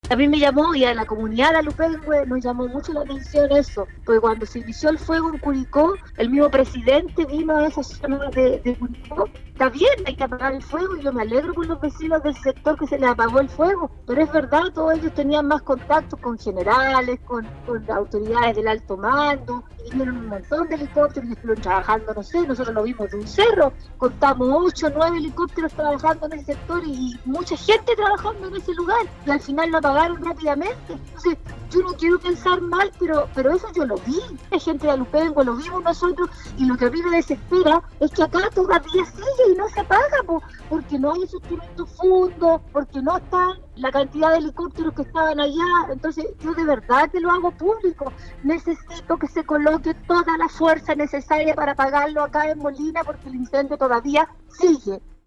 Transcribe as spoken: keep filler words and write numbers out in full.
A mí me llamó, y a la comunidad de Lupengue nos llamó mucho la atención eso, porque cuando se inició el fuego en Curicó, el mismo presidente vino a esa zona de, de Curicó. Está bien, hay que apagar el fuego, y yo me alegro por los vecinos del sector que se les apagó el fuego, pero es verdad, todos ellos tenían más contactos con generales, con, con autoridades del alto mando, y vinieron un montón de helicópteros y estuvieron trabajando, no sé, nosotros lo vimos de un cerro, contamos ocho, nueve helicópteros trabajando en ese sector y, y mucha gente trabajando en ese lugar, y al final lo apagaron rápidamente. Entonces, yo no quiero pensar mal, pero pero eso yo lo vi, la gente de Lupengo, lo vimos nosotros, y lo que a mí me desespera es que acá todavía sigue y no se apaga, po, porque no hay esos instrumentos fundos, porque no están la cantidad de helicópteros que estaban allá. Entonces, yo de verdad que lo hago público, necesito que se coloque toda la fuerza necesaria para apagarlo acá en Molina, porque el incendio todavía sigue.